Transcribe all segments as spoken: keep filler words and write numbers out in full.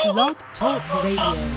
Blog Talk Radio.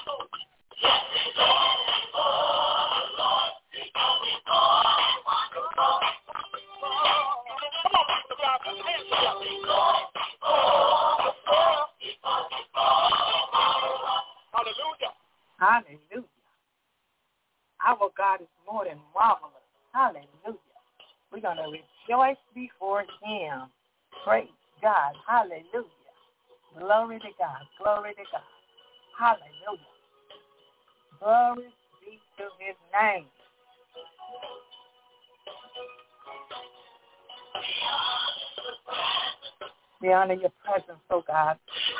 Hallelujah. Our God is more than marvelous. Hallelujah. We're going to rejoice before him. Praise God. Hallelujah. Glory to God. Glory to God. Hallelujah. Glory be to his name. We honor your presence, oh God.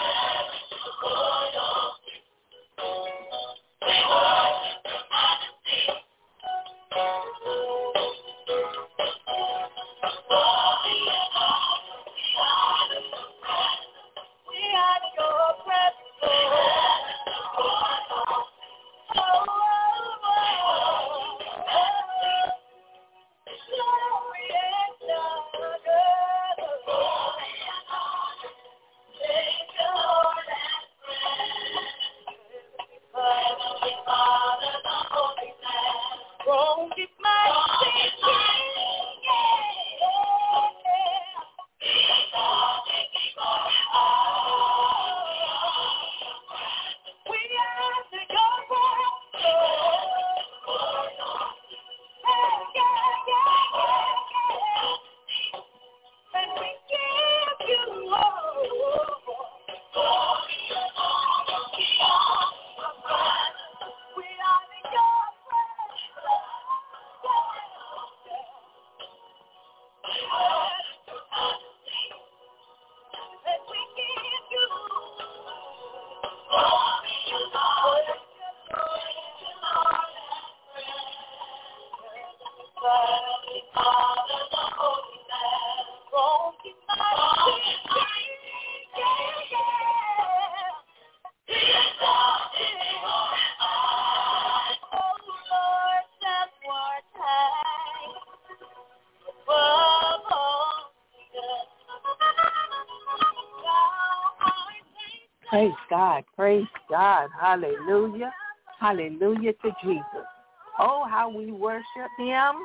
Praise God. Praise God. Hallelujah. Hallelujah to Jesus. Oh, how we worship him.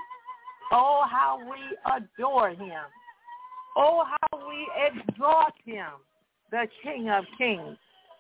Oh, how we adore him. Oh, how we exalt him, the King of Kings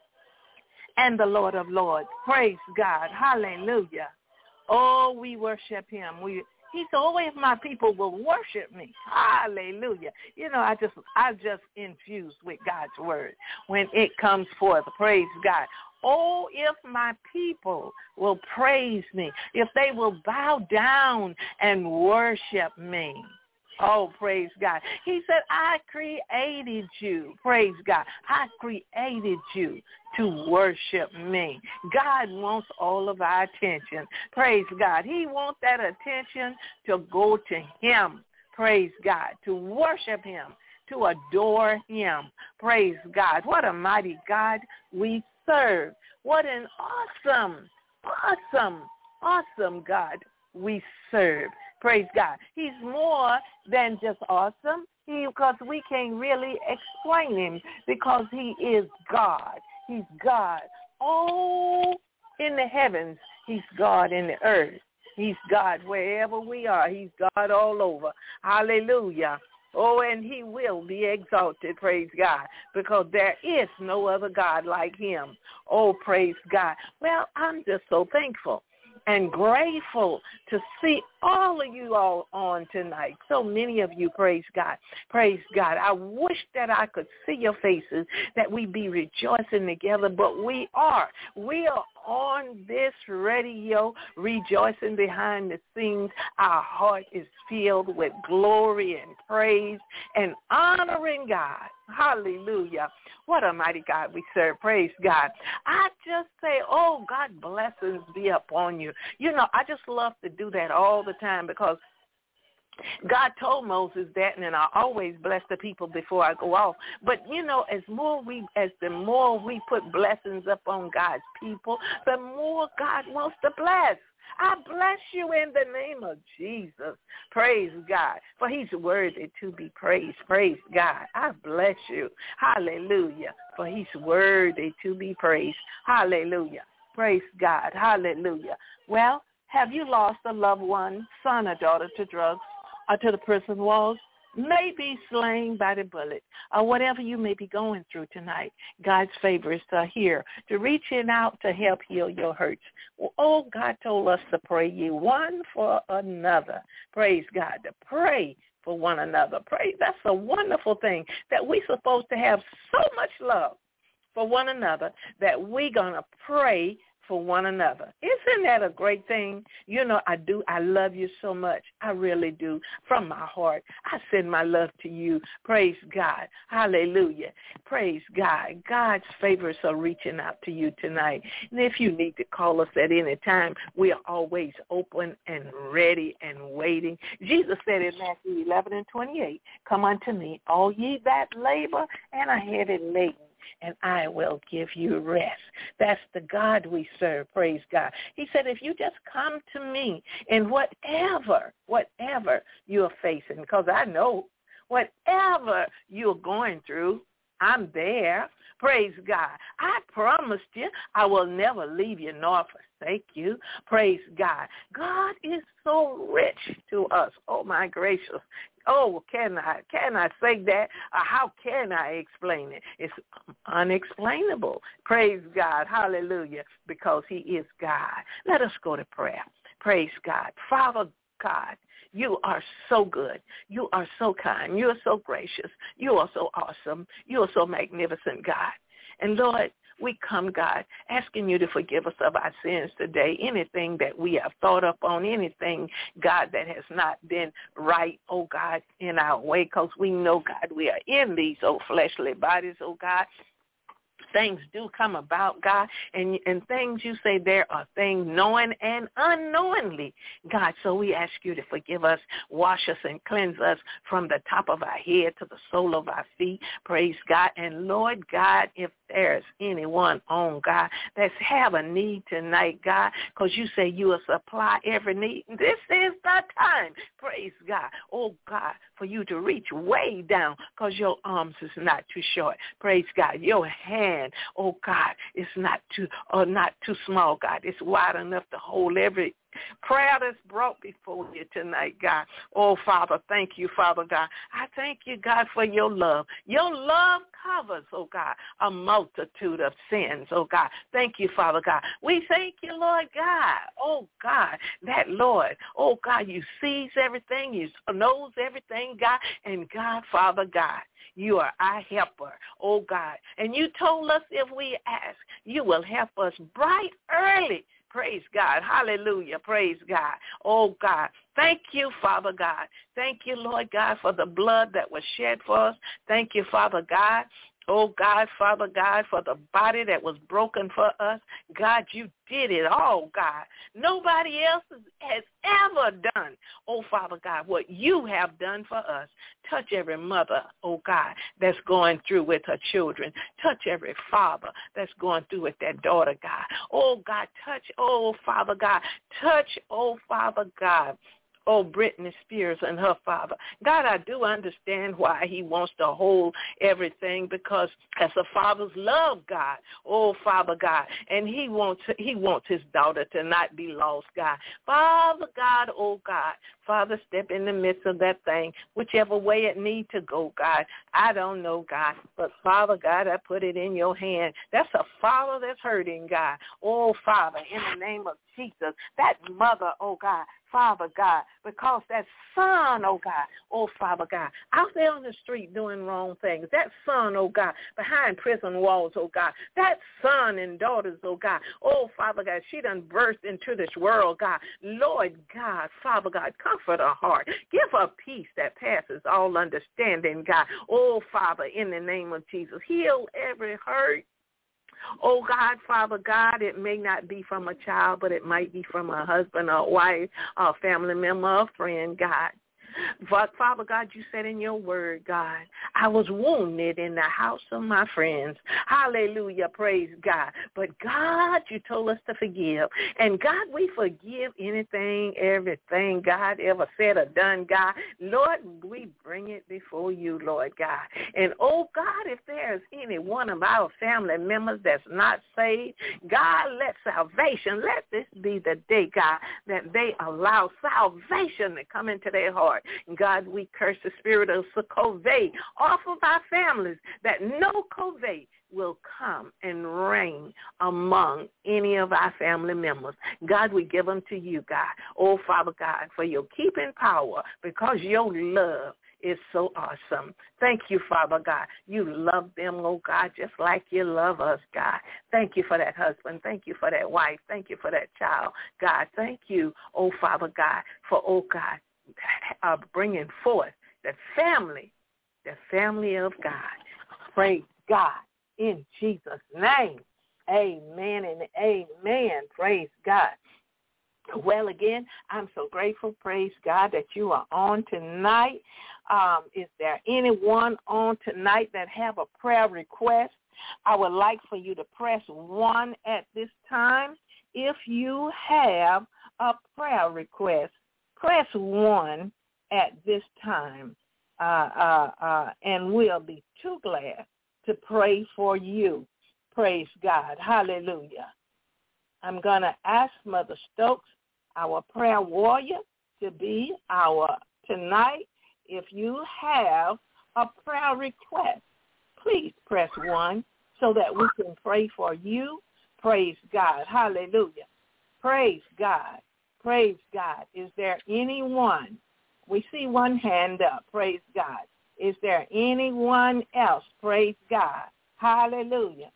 and the Lord of Lords. Praise God. Hallelujah. Oh, we worship him. We He said, oh, if my people will worship me. Hallelujah. You know, I just I just infused with God's word when it comes forth. Praise God. Oh, if my people will praise me, if they will bow down and worship me. Oh, praise God. He said, I created you. Praise God. I created you to worship me. God wants all of our attention. Praise God. He wants that attention to go to him. Praise God. To worship him. To adore him. Praise God. What a mighty God we serve. What an awesome, awesome, awesome God we serve. Praise God. He's more than just awesome. He, because we can't really explain him because he is God. He's God. Oh, in the heavens, he's God in the earth. He's God wherever we are. He's God all over. Hallelujah. Oh, and he will be exalted, praise God, because there is no other God like him. Oh, praise God. Well, I'm just so thankful and grateful to see all of you all on tonight. So many of you, praise God. Praise God. I wish that I could see your faces, that we be rejoicing together, but we are. We are on this radio, rejoicing behind the scenes. Our heart is filled with glory and praise and honoring God. Hallelujah. What a mighty God we serve. Praise God. I just say, oh, God blessings be upon you. You know, I just love to do that all the time because God told Moses that, and I always bless the people before I go off. But, you know, as more we, as the more we put blessings up on God's people, the more God wants to bless. I bless you in the name of Jesus. Praise God. For he's worthy to be praised. Praise God. I bless you. Hallelujah. For he's worthy to be praised. Hallelujah. Praise God. Hallelujah. Well, have you lost a loved one, son or daughter to drugs or to the prison walls? May be slain by the bullet, or whatever you may be going through tonight. God's favors are here to reach in out to help heal your hurts. Oh, God told us to pray ye one for another. Praise God, to pray for one another. Pray. That's a wonderful thing, that we're supposed to have so much love for one another that we're going to pray for one another. Isn't that a great thing? You know, I do. I love you so much. I really do. From my heart, I send my love to you. Praise God. Hallelujah. Praise God. God's favors are reaching out to you tonight. And if you need to call us at any time, we are always open and ready and waiting. Jesus said in Matthew eleven and twenty-eight, come unto me, all ye that labor and are heavy laden, and I will give you rest. That's the God we serve, praise God. He said, if you just come to me in whatever, whatever you're facing, because I know whatever you're going through, I'm there. Praise God. I promised you I will never leave you nor forsake you. Praise God. God is so rich to us. Oh, my gracious. Oh, can I can I say that? Or how can I explain it? It's unexplainable. Praise God. Hallelujah. Because he is God. Let us go to prayer. Praise God. Father God, you are so good. You are so kind. You are so gracious. You are so awesome. You are so magnificent, God. And Lord, we come, God, asking you to forgive us of our sins today. Anything that we have thought upon, anything, God, that has not been right, oh God, in our way, because we know, God, we are in these old fleshly bodies, oh God. Things do come about, God, and and things you say there are things knowing and unknowingly, God. So we ask you to forgive us, wash us and cleanse us from the top of our head to the sole of our feet. Praise God. And Lord God, if there's anyone on, God, that's have a need tonight, God, because you say you will supply every need. This is the time, praise God, oh God, for you to reach way down, because your arms is not too short. Praise God. Your hand, oh God, is not too or not too small, God. It's wide enough to hold every prayer that's brought before you tonight, God. Oh, Father, thank you, Father God. I thank you, God, for your love. Your love covers, oh God, a multitude of sins, oh God. Thank you, Father God. We thank you, Lord God. Oh, God, that Lord, oh God, you sees everything, you knows everything, God, and God, Father God, you are our helper, oh God. And you told us if we ask, you will help us bright early. Praise God. Hallelujah. Praise God. Oh, God. Thank you, Father God. Thank you, Lord God, for the blood that was shed for us. Thank you, Father God. Oh, God, Father God, for the body that was broken for us. God, you did it all, God. Nobody else has ever done, oh, Father God, what you have done for us. Touch every mother, oh, God, that's going through with her children. Touch every father that's going through with their daughter, God. Oh, God, touch, oh, Father God. Touch, oh, Father God. Oh, Britney Spears and her father. God, I do understand why he wants to hold everything, because as a father's love, God. Oh, Father God. And he wants he wants his daughter to not be lost, God. Father God, oh, God. Father, step in the midst of that thing, whichever way it needs to go, God. I don't know, God. But, Father God, I put it in your hand. That's a father that's hurting, God. Oh, Father, in the name of Jesus, that mother, oh, God. Father God, because that son, oh God, oh Father God, out there on the street doing wrong things, that son, oh God, behind prison walls, oh God, that son and daughters, oh God, oh Father God, she done burst into this world, God, Lord God, Father God, comfort her heart, give her peace that passes all understanding, God, oh Father, in the name of Jesus, heal every hurt. Oh, God, Father God, it may not be from a child, but it might be from a husband or a wife or a family member or a friend, God. But Father God, you said in your word, God, I was wounded in the house of my friends. Hallelujah, praise God. But God, you told us to forgive. And God, we forgive anything, everything God ever said or done, God. Lord, we bring it before you, Lord God. And, oh, God, if there's any one of our family members that's not saved, God, let salvation, let this be the day, God, that they allow salvation to come into their heart. God, we curse the spirit of COVID off of our families, that no COVID will come and reign among any of our family members. God, we give them to you, God. Oh, Father God, for your keeping power, because your love is so awesome. Thank you, Father God. You love them, oh God, just like you love us, God. Thank you for that husband. Thank you for that wife. Thank you for that child, God. Thank you, oh Father God, for, oh God, uh, bringing forth the family, the family of God. Praise God in Jesus' name. Amen and amen. Praise God. Well, again, I'm so grateful, praise God, that you are on tonight. Um, is there anyone on tonight that have a prayer request? I would like for you to press one at this time. If you have a prayer request, press one at this time, uh, uh, uh, and we'll be too glad to pray for you. Praise God. Hallelujah. I'm going to ask Mother Stokes, our prayer warrior, to be our tonight. If you have a prayer request, please press one so that we can pray for you. Praise God. Hallelujah. Praise God. Praise God. Is there anyone? We see one hand up. Praise God. Is there anyone else? Praise God. Hallelujah.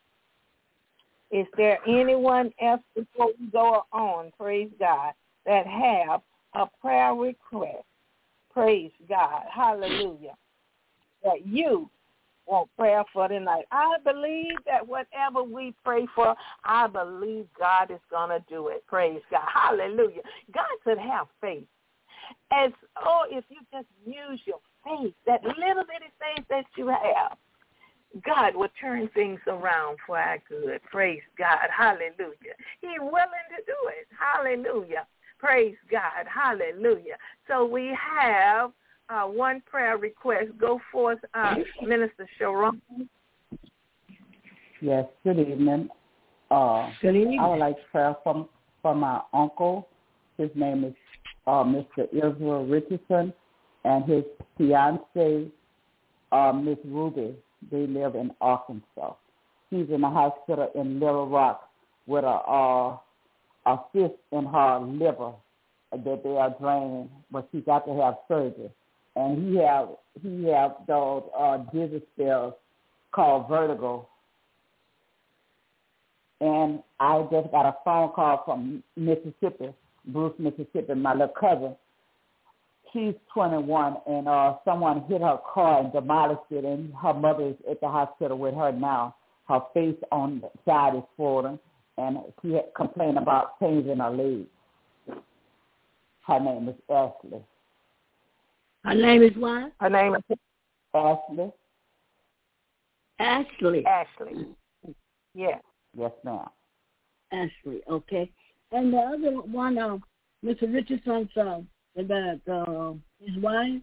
Is there anyone else before we go on, praise God, that have a prayer request? Praise God. Hallelujah. That you want prayer for tonight. I believe that whatever we pray for, I believe God is going to do it. Praise God. Hallelujah. God said have faith. As, oh, if you just use your faith, that little bitty faith that you have, God will turn things around for our good. Praise God. Hallelujah. He's willing to do it. Hallelujah. Praise God. Hallelujah. So we have uh, one prayer request. Go forth, uh, Minister Sharon. Yes, good evening. Uh, Good evening. I would like prayer from, from my uncle. His name is uh, Mister Israel Richardson, and his fiancée, uh, Miss Ruby. They live in Arkansas. He's in the hospital in Little Rock with a, uh, a cyst in her liver that they are draining, but she's got to have surgery. And he have he have those uh, dizzy spells called vertigo. And I just got a phone call from Mississippi, Bruce, Mississippi, my little cousin. She's twenty-one, and uh, someone hit her car and demolished it, and her mother is at the hospital with her now. Her face on the side is swollen, and she had complained about pains in her legs. Her name is Ashley. Her name is what? Her name is Ashley? Ashley. Ashley. Yes. Yes, ma'am. Ashley, okay. And the other one, uh, Mister Richardson's, uh, about uh, his wife?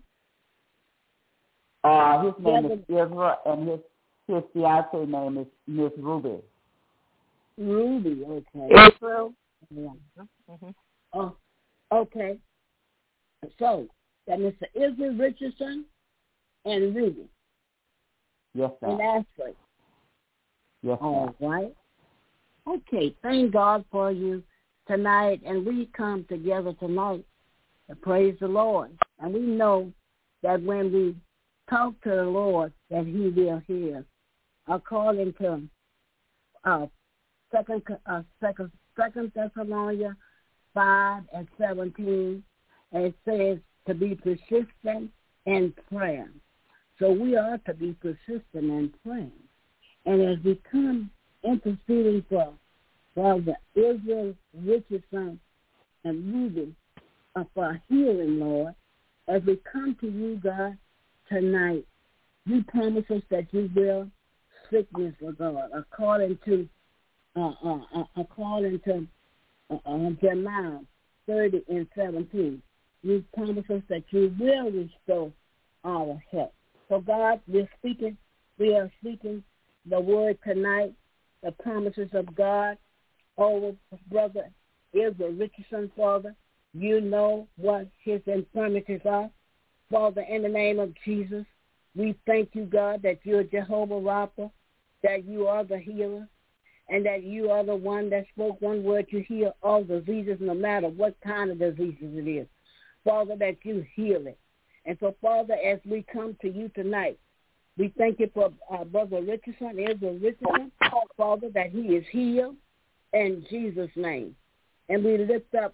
Uh, his name is Israel, and his his fiancée name is Miss Ruby. Ruby, okay. Israel. Yeah. Mm-hmm. Oh, okay. So, that Mister Israel Richardson and Ruby. Yes, ma'am. And Ashley. Yes, ma'am. All right. Okay, thank God for you tonight, and we come together tonight to praise the Lord. And we know that when we talk to the Lord, that he will hear. According to uh, second, uh, second, second Thessalonians five and seventeen, and it says to be persistent in prayer. So we are to be persistent in praying. And as we come interceding for Brother Israel Richardson and Ruby, uh, for healing, Lord, as we come to you, God, tonight, you promise us that you will sickness, oh God, according to uh, uh, uh, according to uh, uh, Jeremiah thirty and seventeen. You promise us that you will restore our health. So God, we're speaking, we are speaking the word tonight, the promises of God over Brother Israel Richardson, Father. You know what his infirmities are. Father, in the name of Jesus, we thank you, God, that you're Jehovah Rapha, that you are the healer, and that you are the one that spoke one word to heal all diseases, no matter what kind of diseases it is. Father, that you heal it. And so, Father, as we come to you tonight, we thank you for uh, Brother Richardson, Israel Richardson, Father, that he is healed in Jesus' name. And we lift up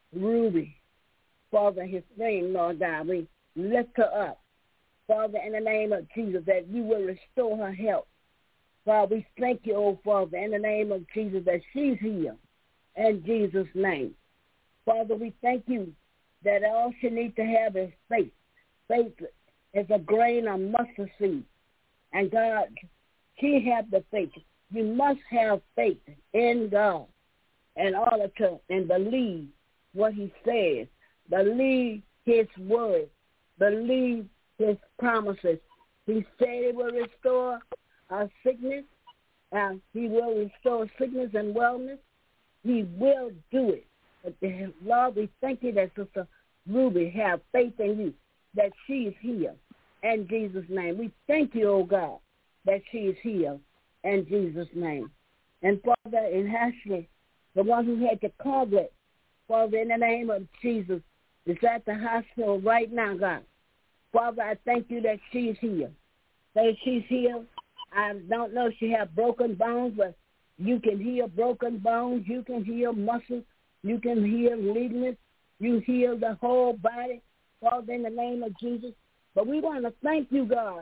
Ruby, Father, his friend, Lord God. We lift her up, Father, in the name of Jesus, that you will restore her health. God, we thank you, oh Father, in the name of Jesus, that she's healed in Jesus' name. Father, we thank you that all she needs to have is faith. Faith is a grain of mustard seed. And God, she has the faith. You must have faith in God in order to and believe what he says, believe his word, believe his promises. He said he will restore our sickness, and he will restore sickness and wellness. He will do it. But Lord, we thank you that Sister Ruby have faith in you, that she is healed in Jesus' name. We thank you, oh God, that she is healed in Jesus' name. And Father, in Ashley, the one who had the COVID, Father, in the name of Jesus, is at the hospital right now, God. Father, I thank you that she's healed. That she's healed. I don't know if she has broken bones, but you can heal broken bones. You can heal muscles. You can heal ligaments. You heal the whole body, Father, in the name of Jesus. But we want to thank you, God,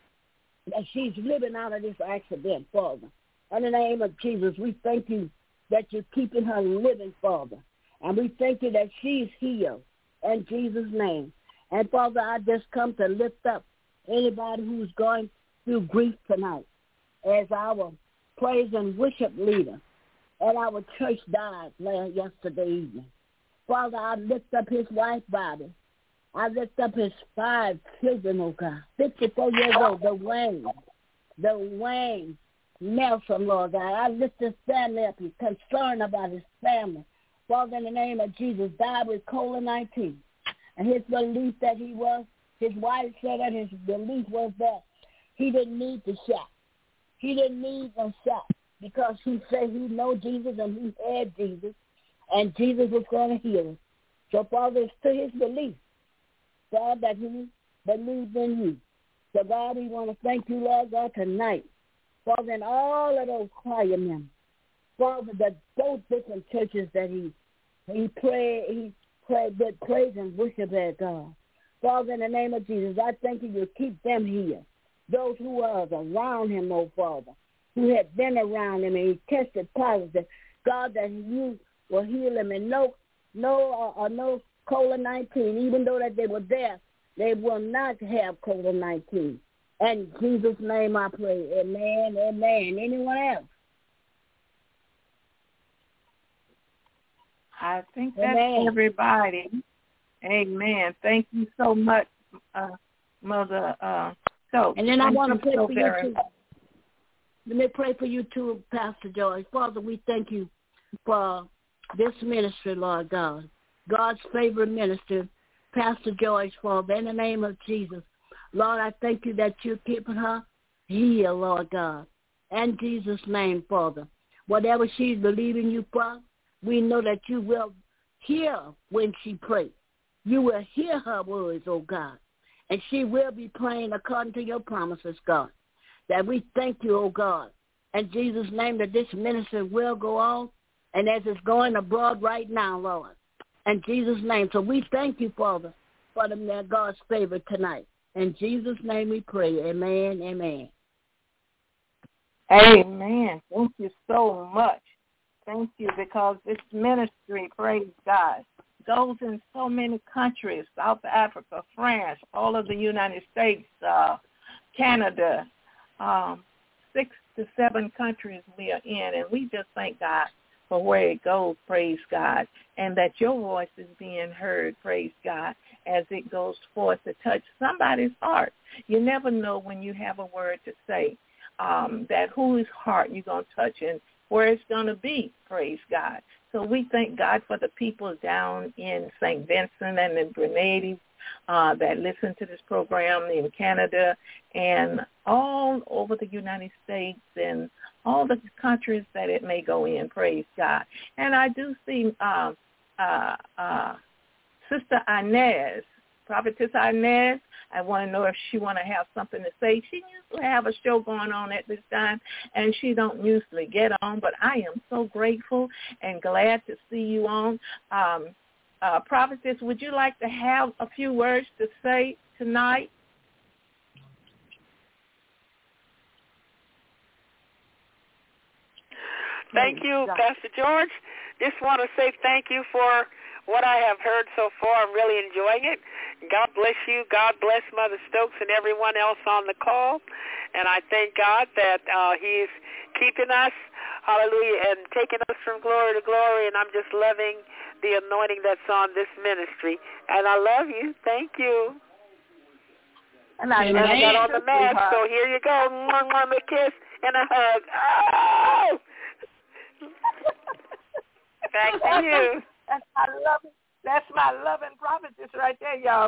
that she's living out of this accident, Father. In the name of Jesus, we thank you that you're keeping her living, Father. And we thank you that she's healed in Jesus' name. And, Father, I just come to lift up anybody who's going through grief tonight as our praise and worship leader at our church died last yesterday evening. Father, I lift up his wife, Bobby. I lift up his five children, oh God, fifty-four years old, the Wayne, the Wayne Nelson, Lord God. I lift his family up. He's concerned about his family. Father, in the name of Jesus, died with COVID nineteen. And his belief that he was, his wife said that his belief was that he didn't need the shot. He didn't need no shot because he said he know Jesus and he had Jesus, and Jesus was going to heal him. So, Father, it's to his belief, God, that he believes in you. So, God, we want to thank you, Lord God, tonight. Father, in all of those choir members, Father, that those different churches that he he prayed, he prayed with praise and worship at God. Father, in the name of Jesus, I thank you, you keep them here. Those who are around him, oh Father, who have been around him and he tested positive, God, that you will heal him and no, no, uh, uh, no COVID nineteen, even though that they were there, they will not have COVID nineteen. In Jesus' name I pray. Amen, amen. Anyone else? I think that's Amen. everybody. Amen. Thank you so much, uh, Mother. Uh, so, and then I want to pray so for you too. Let me pray for you too, Pastor George. Father, we thank you for this ministry, Lord God. God's favorite minister, Pastor George, Father, in the name of Jesus. Lord, I thank you that you're keeping her here, Lord God. In Jesus' name, Father. Whatever she's believing you for, we know that you will hear when she prays. You will hear her words, oh God. And she will be praying according to your promises, God. That we thank you, oh God. In Jesus' name, that this ministry will go on. And as it's going abroad right now, Lord. In Jesus' name. So we thank you, Father, for the God's favor tonight. In Jesus' name we pray. Amen, amen. Amen. Thank you so much. Thank you, because this ministry, praise God, goes in so many countries, South Africa, France, all of the United States, uh, Canada, um, six to seven countries we are in, and we just thank God for where it goes, praise God, and that your voice is being heard, praise God, as it goes forth to touch somebody's heart. You never know when you have a word to say um, that whose heart you're going to touch and where it's going to be, praise God. So we thank God for the people down in Saint Vincent and in Grenada uh, that listen to this program, in Canada and all over the United States and all the countries that it may go in, praise God. And I do see um, uh, uh, Sister Inez, Prophetess Inez. I want to know if she want to have something to say. She usually have a show going on at this time, and she don't usually get on, but I am so grateful and glad to see you on. Um, uh, Prophetess, would you like to have a few words to say tonight? Thank you, Pastor George. Just want to say thank you for what I have heard so far. I'm really enjoying it. God bless you. God bless Mother Stokes and everyone else on the call. And I thank God that uh, he's keeping us, hallelujah, and taking us from glory to glory. And I'm just loving the anointing that's on this ministry. And I love you. Thank you. And I, and I got on the mask, so here you go. Mwah, mwah, a kiss and a hug. Oh! Back to you. That's my loving, that's my loving prophetess right there, y'all.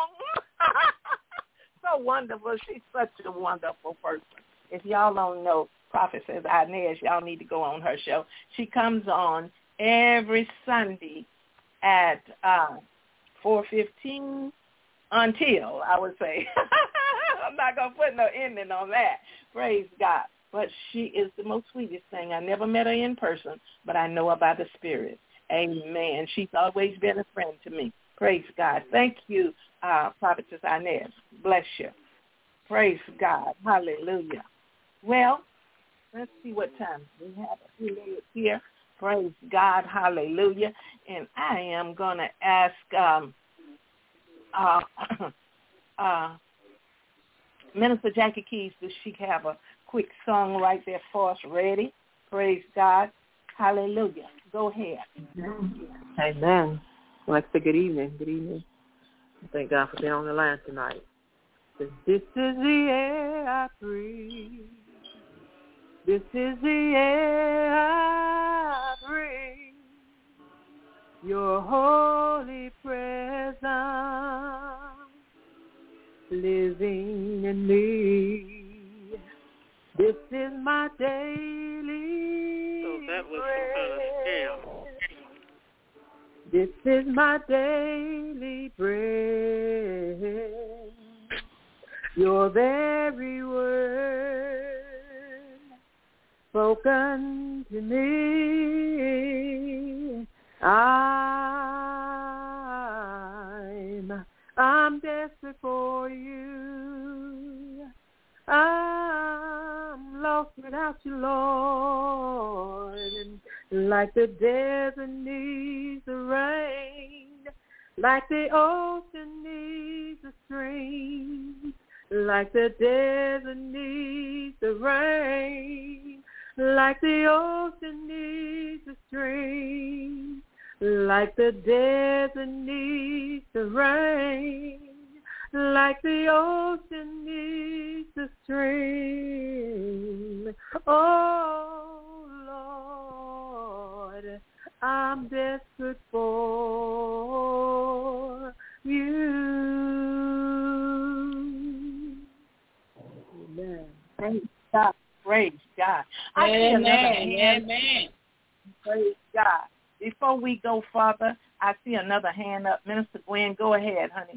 So wonderful. She's such a wonderful person. If y'all don't know Prophetess Inez, y'all need to go on her show. She comes on every Sunday at uh, four fifteen until, I would say. I'm not going to put no ending on that. Praise God. But she is the most sweetest thing. I never met her in person, but I know her by the Spirit. Amen. She's always been a friend to me. Praise God. Thank you, uh, Prophetess Inez. Bless you. Praise God. Hallelujah. Well, let's see what time we have a few minutes here. Praise God. Hallelujah. And I am going to ask um, uh, uh, Minister Jackie Keys, does she have a quick song right there for us ready? Praise God. Hallelujah. Go ahead. Amen. Well, let's say good evening. Good evening. Thank God for being on the line tonight. This is the air I breathe. This is the air I breathe. Your holy presence living in me. This is my daily Oh, that was bread. some kind of scam. This is my daily bread. Your very word spoken to me. I'm, I'm desperate for you. I'm lost without you, Lord. And like the desert needs the rain, like the ocean needs the stream, like the desert needs the rain, like the ocean needs the stream, like the desert needs the rain, like the ocean needs the stream. Oh, Lord, I'm desperate for you. Amen. Praise God. Praise God. I see another hand. Amen. Praise God. Before we go further, I see another hand up. Minister Gwen, go ahead, honey.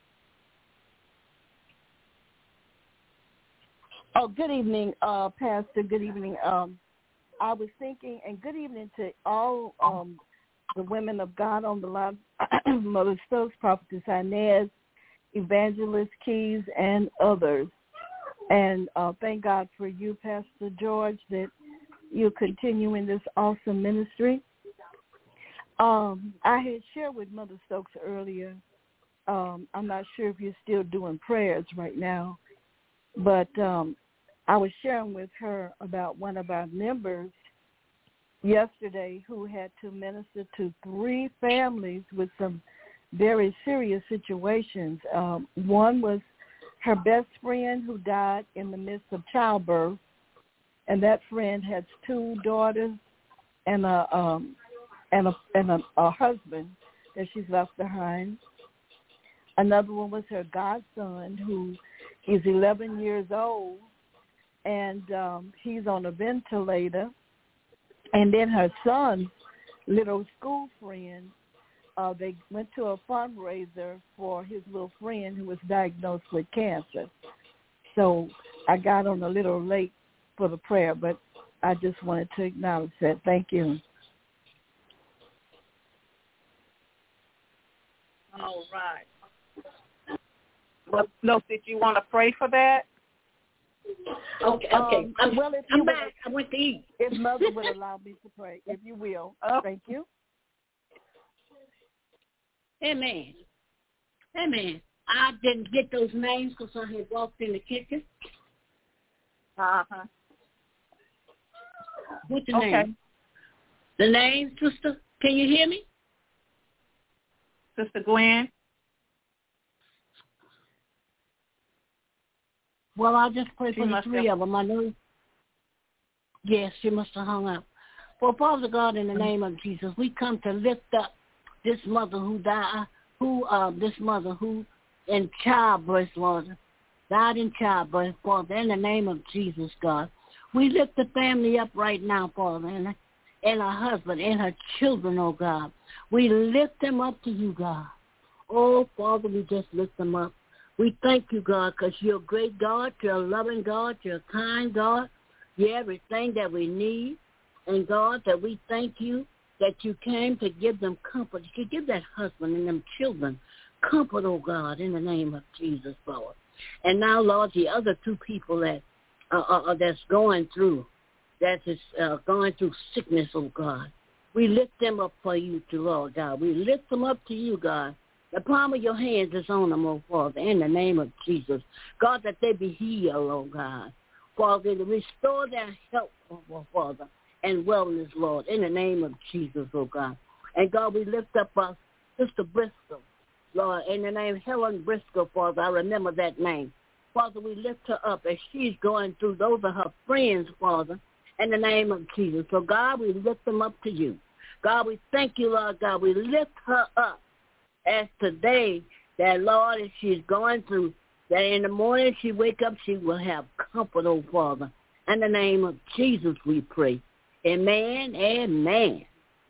Oh, good evening, uh, Pastor. Good evening. Um, I was thinking, and good evening to all um, the women of God on the line, Mother Stokes, Prophetess Inez, Evangelist Keys, and others. And uh, thank God for you, Pastor George, that you're continuing this awesome ministry. Um, I had shared with Mother Stokes earlier. Um, I'm not sure if you're still doing prayers right now, but um, I was sharing with her about one of our members yesterday who had to minister to three families with some very serious situations. Um, one was her best friend who died in the midst of childbirth, and that friend has two daughters and a um, and a and a, a husband that she's left behind. Another one was her godson, who is eleven years old, and um, he's on a ventilator. And then her son's little school friend, uh, they went to a fundraiser for his little friend who was diagnosed with cancer. So I got on a little late for the prayer, but I just wanted to acknowledge that. Thank you. All right. Well, no, did you want to pray for that? Okay, okay. Um, I'm, well, if I'm you back. I went to eat. If Mother would allow me to pray, if you will. Oh. Thank you. Amen. Amen. I didn't get those names because I had walked in the kitchen. Uh-huh. What's the Okay. name? The name, sister? Can you hear me? Sister Gwen? Well, I'll just pray She for the must three have- of them. I know. Yes, she must have hung up. Well, Father God, in the name of Jesus, we come to lift up this mother who died, who, uh, this mother who in childbirth, Lord, died in childbirth, Father, in the name of Jesus, God. We lift the family up right now, Father, and, and her husband and her children, oh God. We lift them up to you, God. Oh, Father, we just lift them up. We thank you, God, because you're a great God, you're a loving God, you're a kind God, you're everything that we need. And, God, that we thank you that you came to give them comfort, to give that husband and them children comfort, oh God, in the name of Jesus, Lord. And now, Lord, the other two people that uh, uh, that's going through, that is uh, going through sickness, oh God, we lift them up for you, too, Lord God. We lift them up to you, God. The palm of your hands is on them, oh Father, in the name of Jesus. God, that they be healed, oh God. Father, to restore their health, oh Father, and wellness, Lord, in the name of Jesus, oh God. And God, we lift up our Sister Briscoe, Lord, in the name of Helen Briscoe, Father. I remember that name. Father, we lift her up as she's going through. Those are her friends, Father, in the name of Jesus. So, God, we lift them up to you. God, we thank you, Lord God. We lift her up as today that, Lord, as she's going through, that in the morning she wake up, she will have comfort, oh Father. In the name of Jesus, we pray. Amen, amen.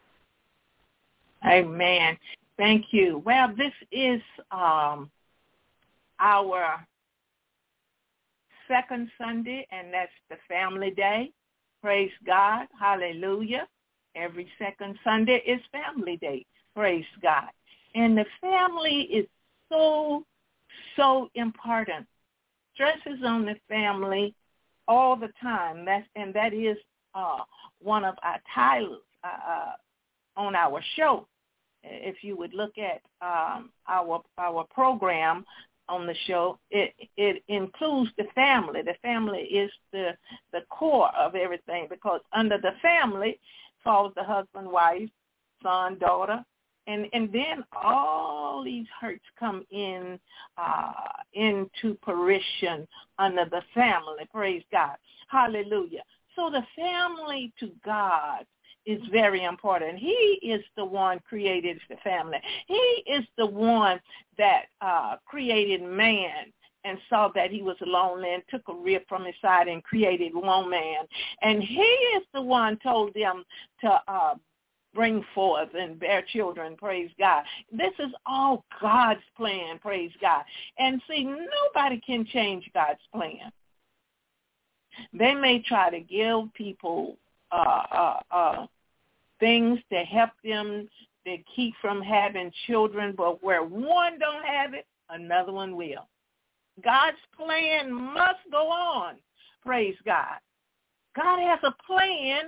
Amen. Thank you. Well, this is um, our second Sunday, and that's the Family Day. Praise God. Hallelujah. Every second Sunday is Family Day. Praise God. And the family is so, so important. Stress is on the family all the time. That's, and that is uh, one of our titles uh, on our show. If you would look at um, our our program on the show, it it includes the family. The family is the the core of everything, because under the family falls the husband, wife, son, daughter, and and then all these hurts come in uh, into fruition under the family. Praise God, hallelujah. So the family to God is very important. He is the one created the family. He is the one that uh, created man and saw that he was lonely and took a rib from his side and created one man. And he is the one told them to uh, bring forth and bear children, praise God. This is all God's plan, praise God. And see, nobody can change God's plan. They may try to give people uh, uh, uh, things to help them to keep from having children, but where one don't have it, another one will. God's plan must go on, praise God. God has a plan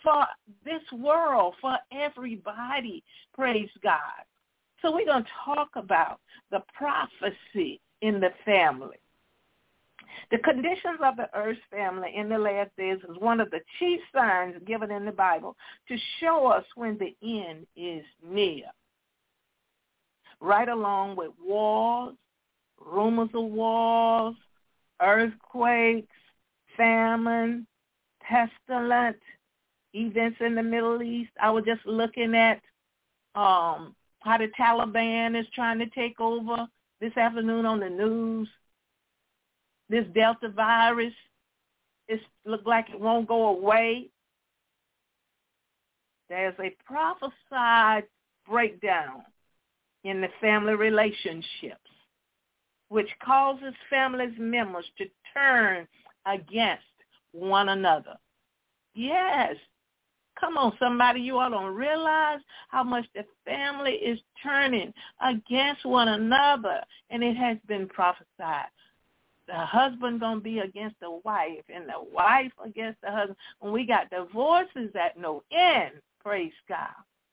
for this world, for everybody. Praise God. So we're going to talk about the prophecy in the family. The conditions of the earth's family in the last days is one of the chief signs given in the Bible to show us when the end is near. Right along with wars, rumors of wars, earthquakes, famine, pestilence, events in the Middle East. I was just looking at um, how the Taliban is trying to take over this afternoon on the news. This Delta virus, it looks like it won't go away. There's a prophesied breakdown in the family relationships, which causes families members to turn against one another. Yes. Come on, somebody, you all don't realize how much the family is turning against one another, and it has been prophesied. The husband going to be against the wife, and the wife against the husband. When we got divorces at no end, praise God.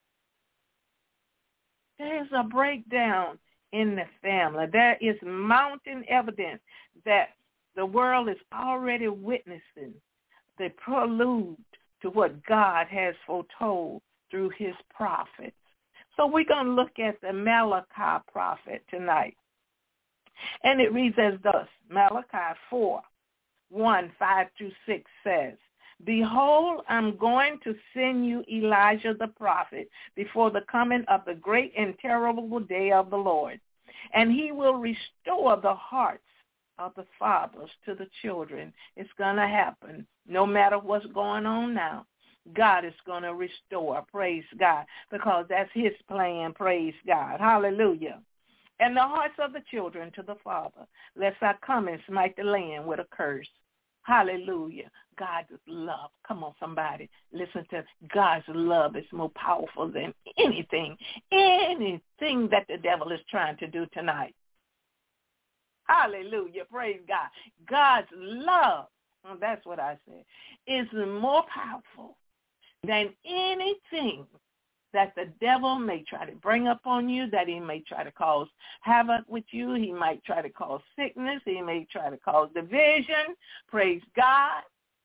There's a breakdown in the family. There is mounting evidence that the world is already witnessing the prelude to what God has foretold through his prophets. So we're going to look at the Malachi prophet tonight. And it reads as thus, Malachi four, one, five through six says, Behold, I'm going to send you Elijah the prophet before the coming of the great and terrible day of the Lord. And he will restore the hearts of the fathers to the children. It's going to happen. No matter what's going on now, God is going to restore. Praise God. Because that's his plan. Praise God. Hallelujah. And the hearts of the children to the father, lest I come and smite the land with a curse. Hallelujah. God's love. Come on, somebody. Listen to God's love is more powerful than anything, anything that the devil is trying to do tonight. Hallelujah. Praise God. God's love, well, that's what I said, is more powerful than anything that the devil may try to bring upon you, that he may try to cause havoc with you. He might try to cause sickness. He may try to cause division. Praise God.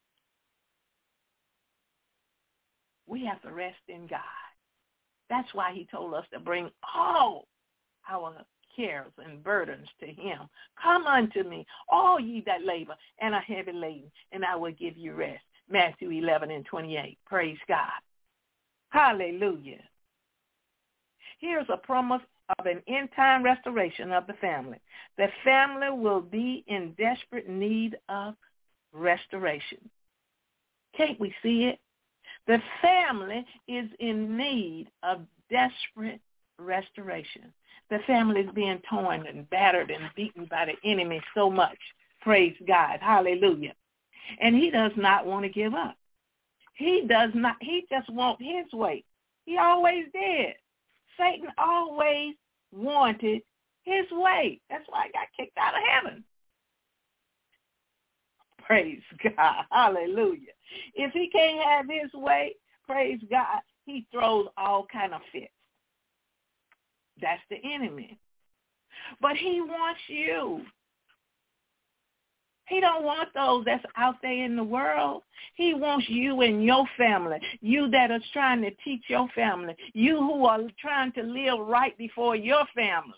We have to rest in God. That's why he told us to bring all our cares and burdens to him. Come unto me, all ye that labor and are heavy laden, and I will give you rest. Matthew eleven and twenty-eight. Praise God. Hallelujah. Here's a promise of an end-time restoration of the family. The family will be in desperate need of restoration. Can't we see it? The family is in need of desperate restoration. The family is being torn and battered and beaten by the enemy so much. Praise God. Hallelujah. And he does not want to give up. He does not. He just wants his way. He always did. Satan always wanted his way. That's why he got kicked out of heaven. Praise God. Hallelujah. If he can't have his way, praise God, he throws all kind of fits. That's the enemy. But he wants you. He don't want those that's out there in the world. He wants you and your family, you that are trying to teach your family, you who are trying to live right before your family.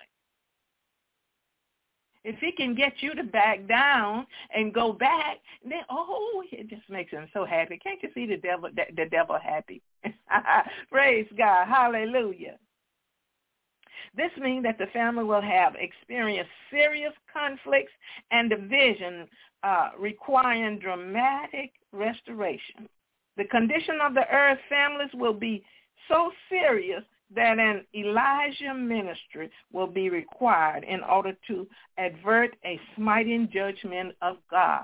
If he can get you to back down and go back, then, oh, it just makes him so happy. Can't you see the devil, the, the devil happy? Praise God. Hallelujah. This means that the family will have experienced serious conflicts and division uh, requiring dramatic restoration. The condition of the earth families will be so serious that an Elijah ministry will be required in order to avert a smiting judgment of God.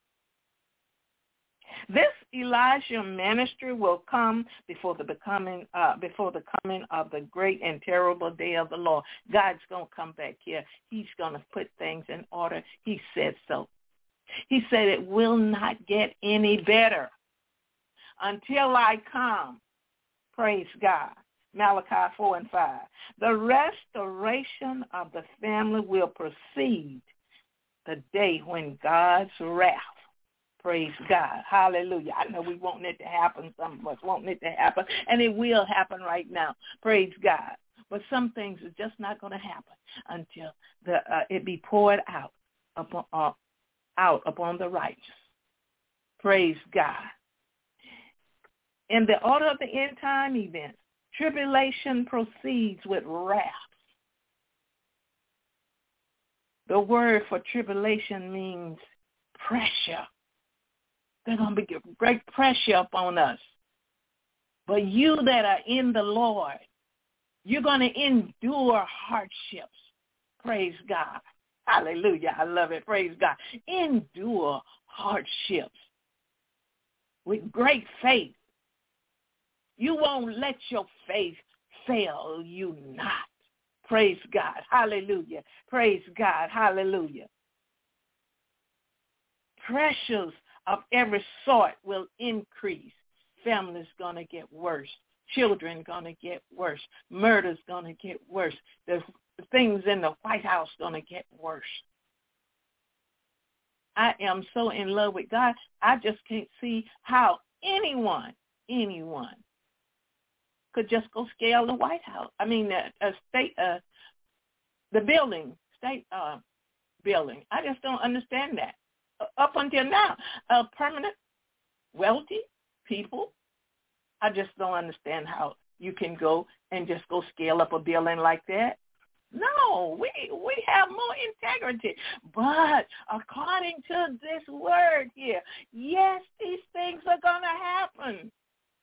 This Elijah ministry will come before the becoming, uh, before the coming of the great and terrible day of the Lord. God's going to come back here. He's going to put things in order. He said so. He said it will not get any better until I come. Praise God. Malachi four and five. The restoration of the family will proceed the day when God's wrath. Praise God. Hallelujah. I know we want it to happen. Some of us want it to happen, and it will happen right now. Praise God. But some things are just not going to happen until the uh, it be poured out upon uh, out upon the righteous. Praise God. In the order of the end time events, tribulation proceeds with wrath. The word for tribulation means pressure. There's going to be great pressure upon us. But you that are in the Lord, you're going to endure hardships. Praise God. Hallelujah. I love it. Praise God. Endure hardships with great faith. You won't let your faith fail you not. Praise God. Hallelujah. Praise God. Hallelujah. Pressures of every sort will increase. Families going to get worse. Children going to get worse. Murder's going to get worse. The things in the White House going to get worse. I am so in love with God. I just can't see how anyone, anyone could just go scale the White House. I mean, the uh, state, uh, the building, state uh, building. I just don't understand that. Uh, up until now, uh, permanent, wealthy people, I just don't understand how you can go and just go scale up a building like that. No, we we have more integrity. But according to this word here, yes, these things are going to happen.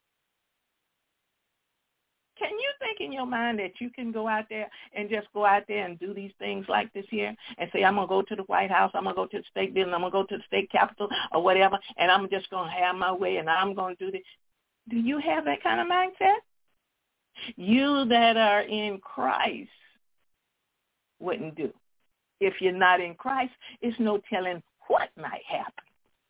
Can you think in your mind that you can go out there and just go out there and do these things like this here and say, I'm going to go to the White House, I'm going to go to the state building, I'm going to go to the state capitol or whatever, and I'm just going to have my way and I'm going to do this? Do you have that kind of mindset? You that are in Christ wouldn't do. If you're not in Christ, it's no telling what might happen.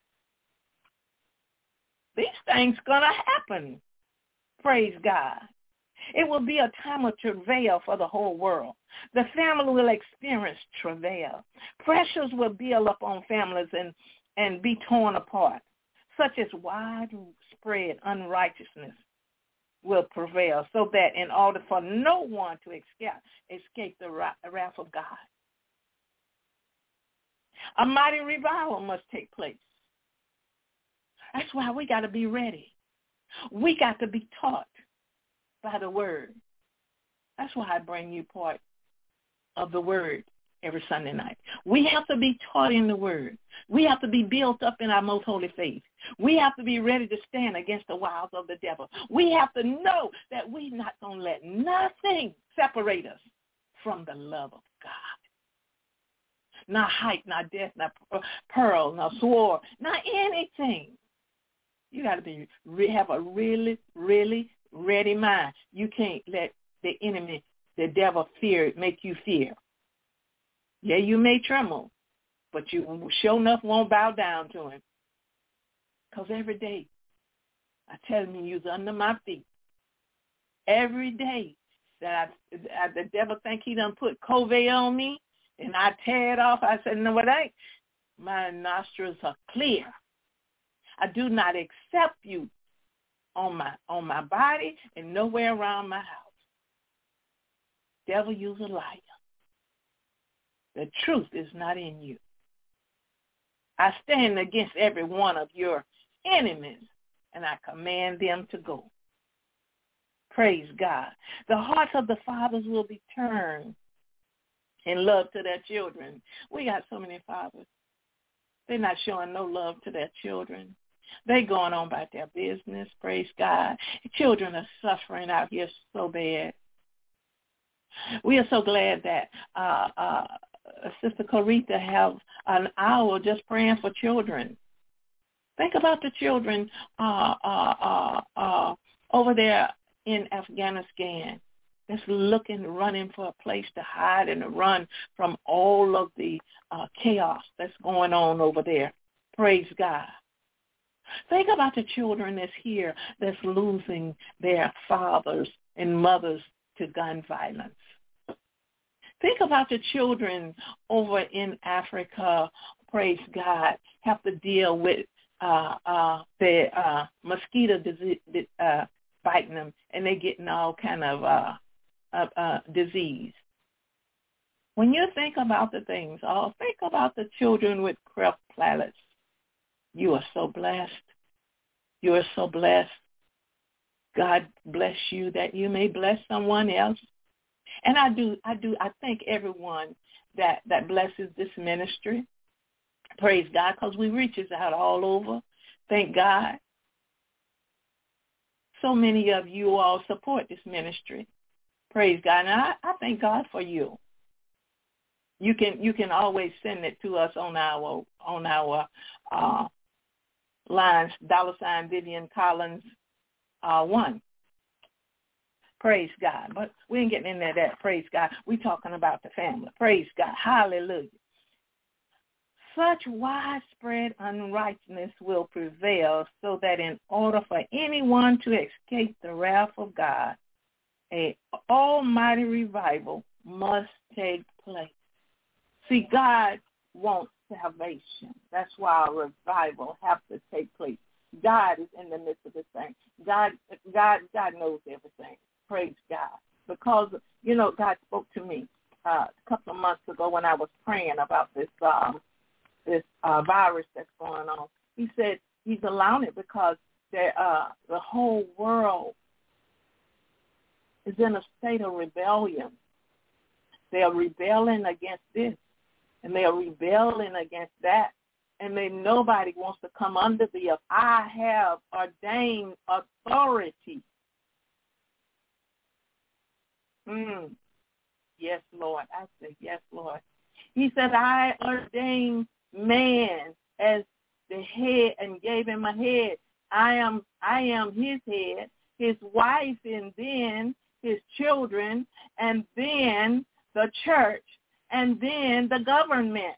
These things going to happen. Praise God. It will be a time of travail for the whole world. The family will experience travail. Pressures will build up on families and, and be torn apart, such as widespread unrighteousness will prevail, so that in order for no one to escape, escape the wrath of God, a mighty revival must take place. That's why we got to be ready. We got to be taught by the word. That's why I bring you part of the word every Sunday night. We have to be taught in the word. We have to be built up in our most holy faith. We have to be ready to stand against the wiles of the devil. We have to know that we're not going to let nothing separate us from the love of God. Not height, not death, not pearl, not sword, not anything. You got to be have a really, really ready mind. You can't let the enemy, the devil, fear make you fear. Yeah, you may tremble, but you sure enough won't bow down to him. Because every day, I tell him he's under my feet. Every day that I, I, the devil think he done put COVID on me, and I tear it off, I said, no, it ain't. My nostrils are clear. I do not accept you on my on my body and nowhere around my house. Devil, you's a liar. The truth is not in you. I stand against every one of your enemies, and I command them to go. Praise God. The hearts of the fathers will be turned in love to their children. We got so many fathers. They're not showing no love to their children. They're going on about their business. Praise God. Children are suffering out here so bad. We are so glad that uh, uh, Sister Corita have an hour just praying for children. Think about the children uh, uh, uh, uh, over there in Afghanistan that's looking, running for a place to hide and to run from all of the uh, chaos that's going on over there. Praise God. Think about the children that's here that's losing their fathers and mothers to gun violence. Think about the children over in Africa, praise God, have to deal with uh, uh, the uh, mosquito disease, uh, biting them, and they're getting all kind of uh, uh, uh, disease. When you think about the things, oh, think about the children with cleft palates. You are so blessed. You are so blessed. God bless you that you may bless someone else. And I do, I do, I thank everyone that, that blesses this ministry. Praise God, because we reaches out all over. Thank God. So many of you all support this ministry. Praise God. And I, I thank God for you. You can you can always send it to us on our on our uh, lines, dollar sign Vivian Collins uh, one. Praise God. But we ain't getting into that. Praise God. We talking about the family. Praise God. Hallelujah. Such widespread unrighteousness will prevail, so that in order for anyone to escape the wrath of God, an almighty revival must take place. See, God wants salvation. That's why a revival has to take place. God is in the midst of this thing. God, God, God knows everything. Praise God. Because, you know, God spoke to me uh, a couple of months ago when I was praying about this um, this uh, virus that's going on. He said he's allowing it because uh, the whole world is in a state of rebellion. They are rebelling against this, and they are rebelling against that. And then nobody wants to come under the, I have ordained authority. Mm. Yes, Lord. I say, yes, Lord. He said, I ordained man as the head and gave him a head. I am, I am his head, his wife, and then his children, and then the church, and then the government.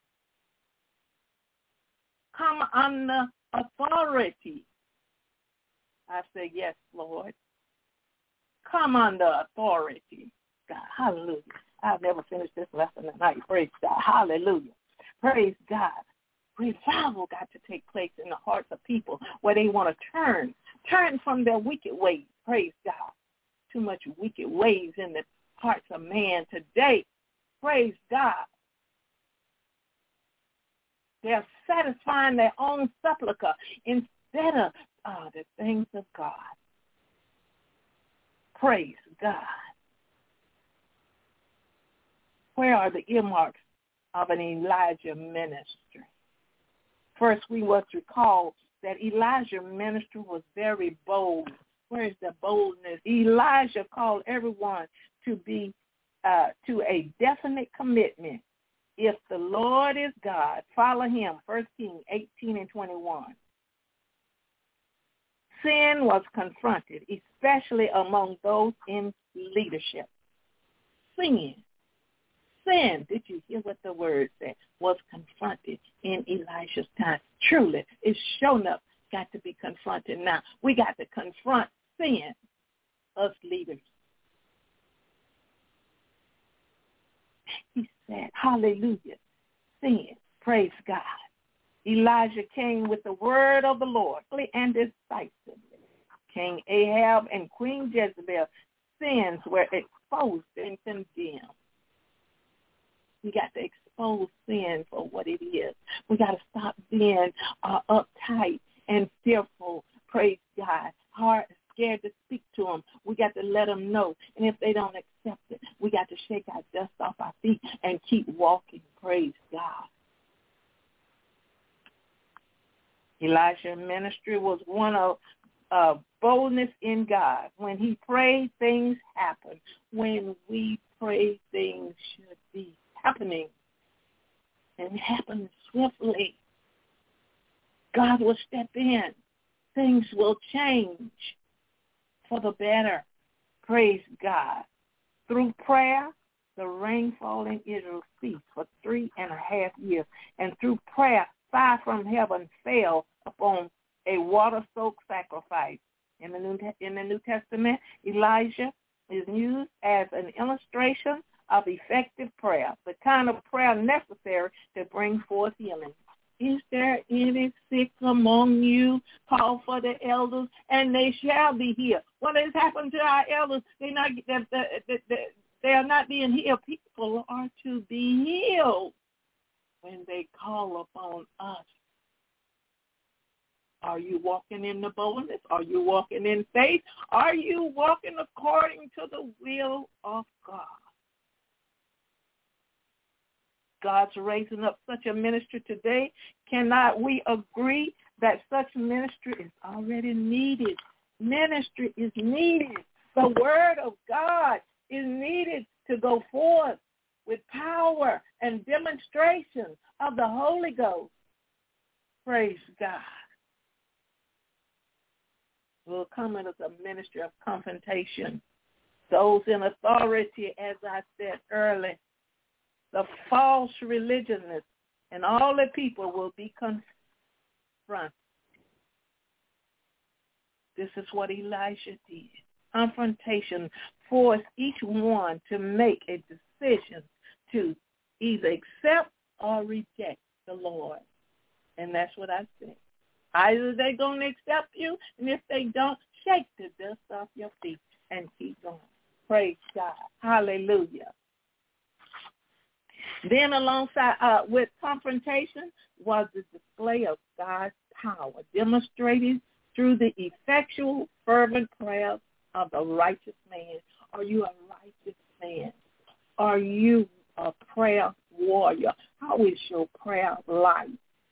Come under authority. I say, yes, Lord. Come under authority. God, hallelujah. I've never finished this lesson tonight. Praise God. Hallelujah. Praise God. Revival got to take place in the hearts of people where they want to turn, turn from their wicked ways. Praise God. Too much wicked ways in the hearts of man today. Praise God. They're satisfying their own supplica instead of uh, the things of God. Praise God. Where are the earmarks of an Elijah ministry? First, we must recall that Elijah's ministry was very bold. Where is the boldness? Elijah called everyone to be uh, to a definite commitment. If the Lord is God, follow him. First Kings eighteen and twenty-one. Sin was confronted, especially among those in leadership. Sin. Sin, did you hear what the word said, was confronted in Elijah's time. Truly, it's shown up, got to be confronted now. We got to confront sin, us leaders. He said, hallelujah, sin, praise God. Elijah came with the word of the Lord and decisively. King Ahab and Queen Jezebel sins were exposed and condemned. We got to expose sin for what it is. We got to stop being uh, uptight and fearful, praise God, hard, scared to speak to them. We got to let them know. And if they don't accept it, we got to shake our dust off our feet and keep walking, praise God. Elijah's ministry was one of uh, boldness in God. When he prayed, things happen. When we pray, things should be happening and happen swiftly. God will step in. Things will change for the better. Praise God. Through prayer, the rainfall in Israel ceased for three and a half years. And through prayer, fire from heaven fell upon a water-soaked sacrifice. In the New, in the New Testament, Elijah is used as an illustration of effective prayer, the kind of prayer necessary to bring forth healing. Is there any sick among you? Call for the elders, and they shall be healed. What has happened to our elders? They not they, they, they, they are not being healed. People are to be healed when they call upon us. Are you walking in the boldness? Are you walking in faith? Are you walking according to the will of God? God's raising up such a ministry today. Cannot we agree that such ministry is already needed? Ministry is needed. The word of God is needed to go forth with power and demonstration of the Holy Ghost. Praise God. Will come as a ministry of confrontation. Those in authority, as I said earlier, the false religionists and all the people will be confronted. This is what Elijah did. Confrontation forced each one to make a decision to either accept or reject the Lord. And that's what I said. Either they're going to accept you, and if they don't, shake the dust off your feet and keep going. Praise God. Hallelujah. Then alongside uh, with confrontation was the display of God's power, demonstrated through the effectual, fervent prayers of the righteous man. Are you a righteous man? Are you a prayer warrior? How is your prayer life?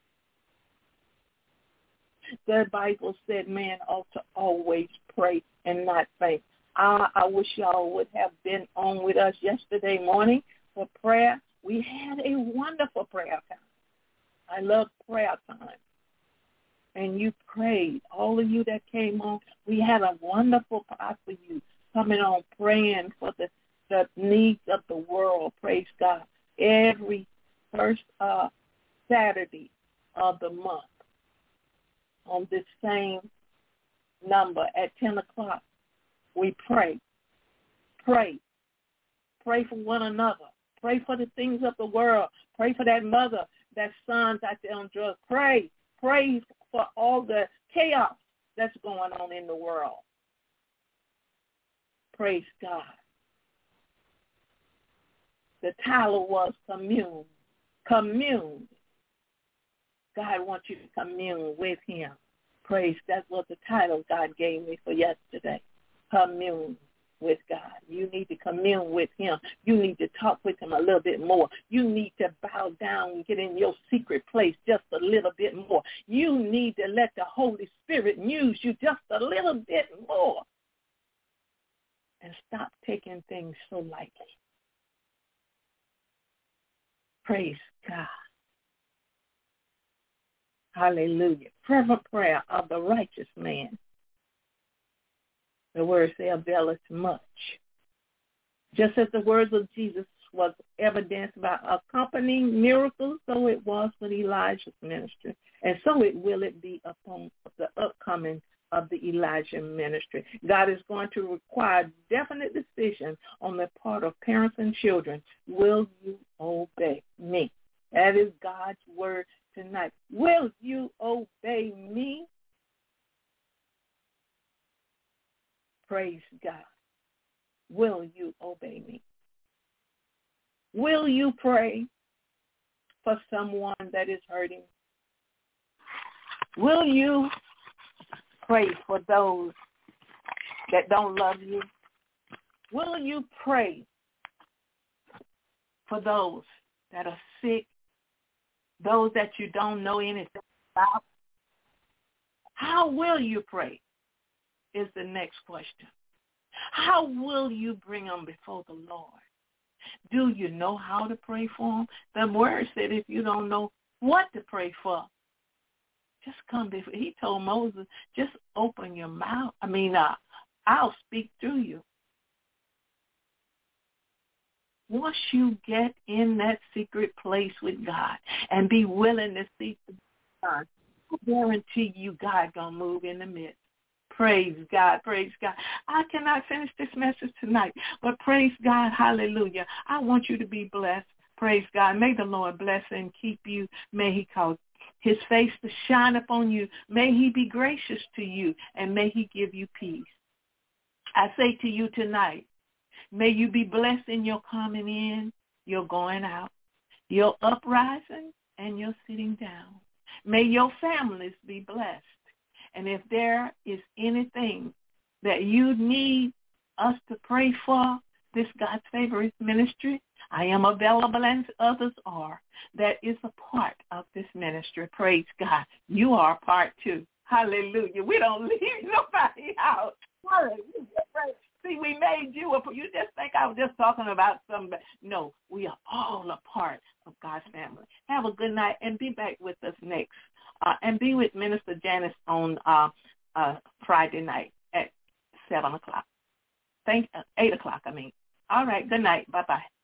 The Bible said man ought to always pray and not faint. I, I wish y'all would have been on with us yesterday morning for prayer. We had a wonderful prayer time. I love prayer time. And you prayed. All of you that came on, we had a wonderful part for you coming on praying for the, the needs of the world. Praise God. Every first uh, Saturday of the month on this same number at ten o'clock, we pray. Pray. Pray for one another. Pray for the things of the world. Pray for that mother, that son's out there on drugs. Pray. Pray for all the chaos that's going on in the world. Praise God. The title was commune. Commune. God wants you to commune with him. Praise. That's what the title God gave me for yesterday. Commune with God. You need to commune with him. You need to talk with him a little bit more. You need to bow down and get in your secret place just a little bit more. You need to let the Holy Spirit use you just a little bit more. And stop taking things so lightly. Praise God. Hallelujah. Fervent prayer of the righteous man. The words say availeth much. Just as the words of Jesus was evidenced by accompanying miracles, so it was with Elijah's ministry. And so it will it be upon the upcoming of the Elijah ministry. God is going to require definite decision on the part of parents and children. Will you obey me? That is God's word tonight. Will you obey me? Praise God. Will you obey me? Will you pray for someone that is hurting? Will you pray for those that don't love you? Will you pray for those that are sick, those that you don't know anything about? How will you pray is the next question. How will you bring them before the Lord? Do you know how to pray for them? The word said if you don't know what to pray for, just come before. He told Moses, just open your mouth. I mean, uh, I'll speak through you. Once you get in that secret place with God and be willing to seek God, I guarantee you God going to move in the midst. Praise God, praise God. I cannot finish this message tonight, but praise God, hallelujah. I want you to be blessed. Praise God. May the Lord bless and keep you. May he cause his face to shine upon you. May he be gracious to you, and may he give you peace. I say to you tonight, may you be blessed in your coming in, your going out, your uprising, and your sitting down. May your families be blessed. And if there is anything that you need us to pray for, this God's Favorite Ministry, I am available, and others are. That is a part of this ministry. Praise God. You are a part too. Hallelujah. We don't leave nobody out. Hallelujah. See, we made you a, you just think I was just talking about somebody. No, we are all a part of God's family. Have a good night and be back with us next. Uh, and be with Minister Janice on uh, uh, Friday night at seven o'clock. Thank uh, eight o'clock, I mean. All right, good night. Bye-bye.